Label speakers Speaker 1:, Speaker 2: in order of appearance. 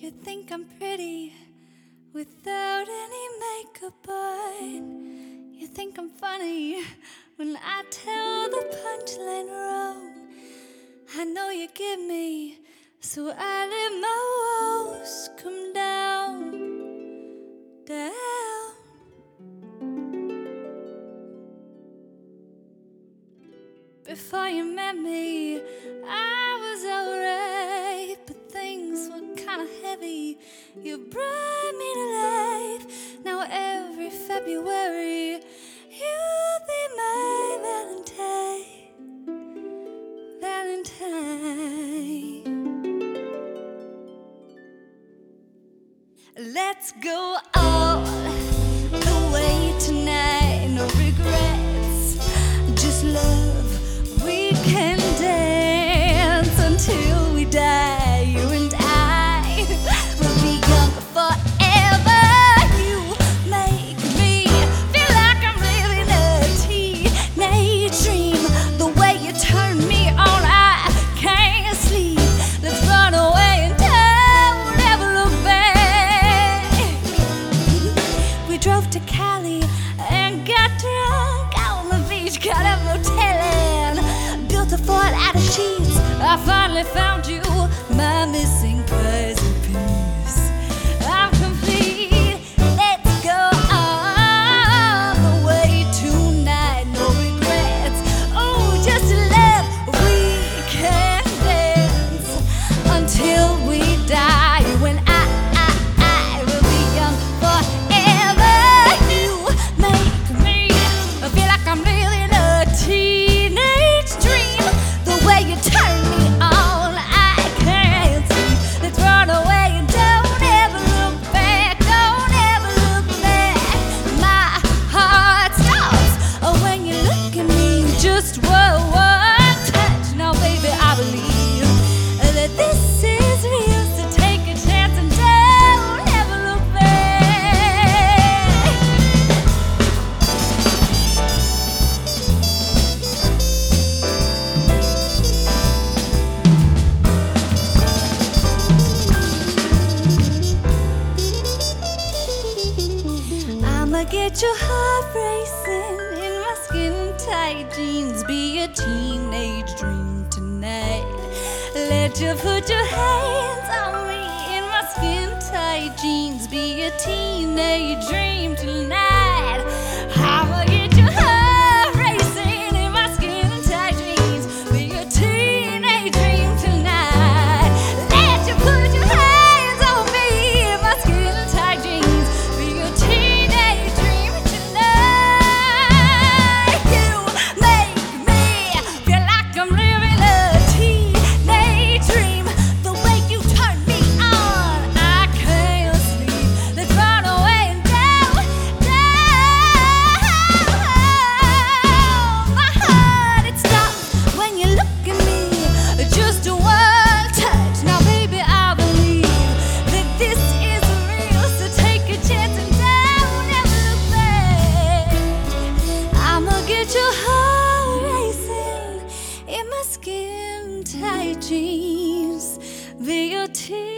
Speaker 1: You think I'm pretty without any makeup on. You think I'm funny when I tell the punchline wrong. I know you give me, so I let my woes come down, down. Before you met me, I was alright, but things were kinda heavy. You brought me to life. Now every February, you'll be my Valentine, Valentine. Let's go all the way tonight. No regrets, just love. We can dance until we die. You and I will be young forever. You make me feel like I'm living a teenage dream. The way you turn me on, I can't sleep. Let's run away and don't ever look back. We drove to Cali and got drunk on the beach, got a motel and built a fort out of sheets. I finally found you, my missing puzzle piece. I'm complete. Let's go all the way tonight. No regrets, oh, just love. We can dance until we die. You and I will be young forever. You make me feel like I'm living a teenage dream. The way you turn me on, I can't sleep. Let's run away and don't ever look back. Don't ever look back. My heart stops when you look at me. Just one touch. Now, baby, I believe that this is real. So take a chance and don't ever look back. I'ma get your heart racing in my skin-tight jeans. Be a teenage dream tonight. Let you put your hands on me in my skin-tight jeans. Be a teenage dream tonight. I'ma get your heart racing in my skin-tight jeans. Be a teenage dream tonight. Let you put your hands on me in my skin-tight jeans. Be a teenage dream tonight. You make me feel like I'm living a teenage dream. The way you turn me on, I can't sleep. Let's run away and down, down. My heart, it stops when you look at me. Just one touch. Now, baby, I believe that this is real. So take a chance and don't ever look back. I'ma get your heart racing in my skin-tight jeans. Be your tear.